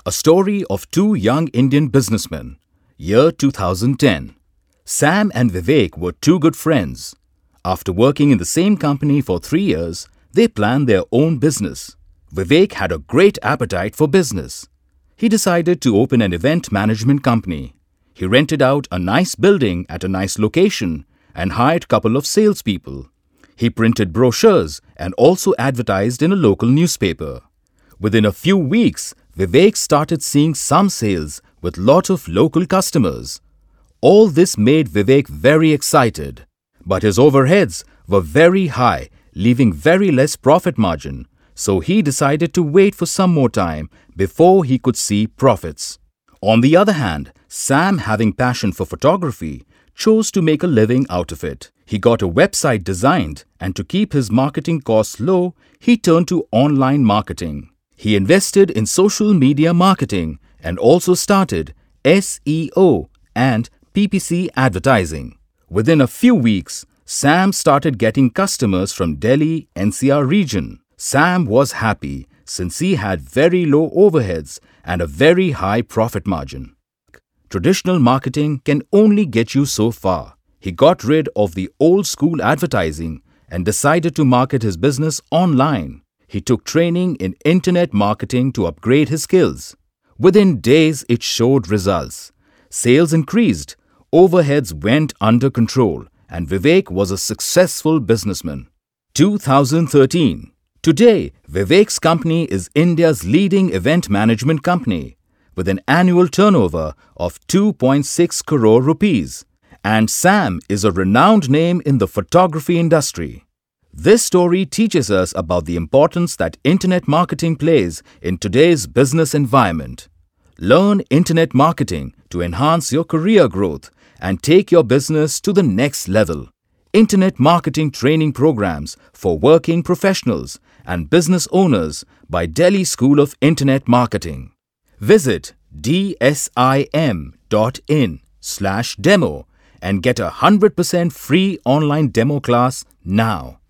A story of two young Indian businessmen. Year 2010. Sam and Vivek were two good friends. After working in the same company for 3 years, they planned their own business. Vivek had a great appetite for business. He decided to open an event management company. He rented out a nice building at a nice location and hired a couple of salespeople. He printed brochures and also advertised in a local newspaper. Within a few weeks, Vivek started seeing some sales with lot of local customers. All this made Vivek very excited. But his overheads were very high, leaving very less profit margin. So he decided to wait for some more time before he could see profits. On the other hand, Sam, having passion for photography, chose to make a living out of it. He got a website designed, and to keep his marketing costs low, he turned to online marketing. He invested in social media marketing and also started SEO and PPC advertising. Within a few weeks, Sam started getting customers from Delhi NCR region. Sam was happy since he had very low overheads and a very high profit margin. Traditional marketing can only get you so far. He got rid of the old school advertising and decided to market his business online. He took training in internet marketing to upgrade his skills. Within days, it showed results. Sales increased, overheads went under control, and Vivek was a successful businessman. 2013. Today, Vivek's company is India's leading event management company with an annual turnover of 2.6 crore rupees. And Sam is a renowned name in the photography industry. This story teaches us about the importance that internet marketing plays in today's business environment. Learn internet marketing to enhance your career growth and take your business to the next level. Internet marketing training programs for working professionals and business owners by Delhi School of Internet Marketing. Visit dsim.in/demo and get a 100% free online demo class now.